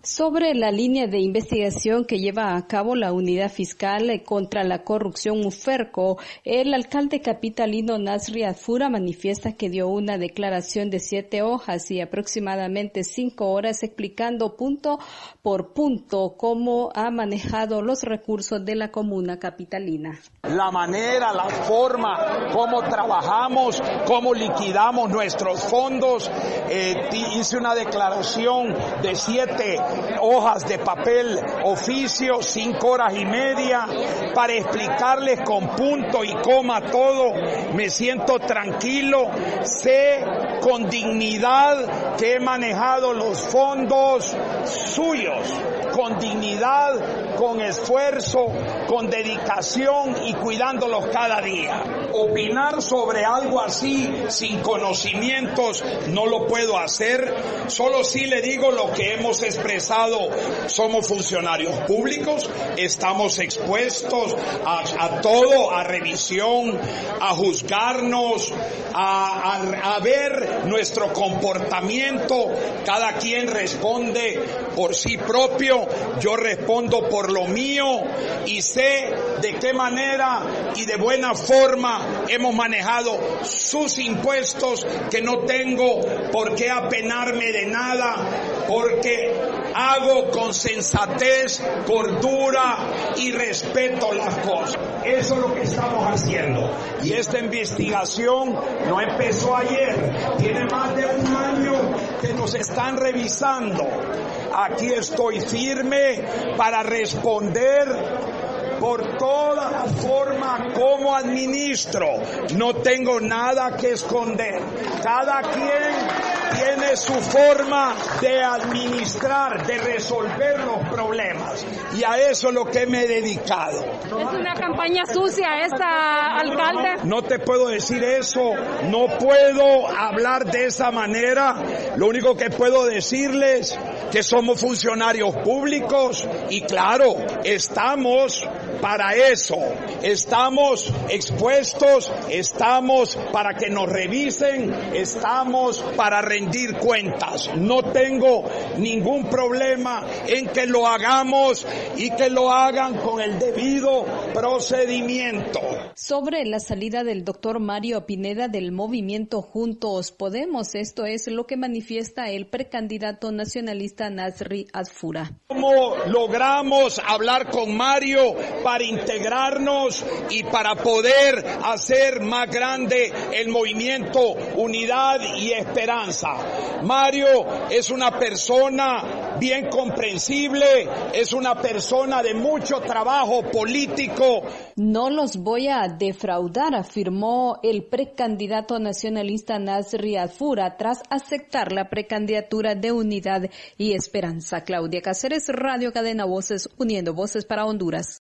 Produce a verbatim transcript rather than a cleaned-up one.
Sobre la línea de investigación que lleva a cabo la Unidad Fiscal contra la Corrupción UFERCO, el alcalde capitalino Nasri Adfura manifiesta que dio una declaración de siete hojas y aproximadamente cinco horas explicando punto por punto cómo ha manejado los recursos de la comuna capitalina. La manera, la forma, cómo trabajamos, cómo liquidamos nuestros fondos. Eh, hice una declaración de siete hojas de papel oficio, cinco horas y media, para explicarles con punto y coma todo. Me siento tranquilo, sé con dignidad que he manejado los fondos suyos, con dignidad, con esfuerzo, con dedicación y cuidándolos cada día. Opinar sobre algo así sin conocimientos no lo puedo hacer, solo sí le digo lo que hemos expresado. Somos funcionarios públicos, estamos expuestos a, a todo, a revisión, a juzgarnos, a, a, a ver nuestro comportamiento. Cada quien responde por sí propio, yo respondo por lo mío y sé de qué manera y de buena forma hemos manejado sus impuestos, que no tengo por qué apenarme de nada, porque hago con sensatez, cordura y respeto las cosas. Eso es lo que estamos haciendo. Y esta investigación no empezó ayer, tiene más de un año que nos están revisando. Aquí estoy firme para responder por toda la forma como administro. No tengo nada que esconder. Cada quien tiene su forma de administrar, de resolver los problemas. Y a eso es lo que me he dedicado. ¿Es una campaña sucia esta, alcalde? No te puedo decir eso. No puedo hablar de esa manera. Lo único que puedo decirles que somos funcionarios públicos y claro, estamos para eso. Estamos expuestos, estamos para que nos revisen, estamos para rendir cuentas. No tengo ningún problema en que lo hagamos y que lo hagan con el debido procedimiento. Sobre la salida del doctor Mario Pineda del movimiento Juntos Podemos, esto es lo que manifiesta el precandidato nacionalista Nasri Adfura. ¿Cómo logramos hablar con Mario para integrarnos y para poder hacer más grande el movimiento Unidad y Esperanza? Mario es una persona bien comprensible, es una persona de mucho trabajo político. No los voy a defraudar, afirmó el precandidato nacionalista Nasri Adfura tras aceptar la precandidatura de Unidad y Esperanza. Claudia Cáceres, Radio Cadena Voces, uniendo voces para Honduras.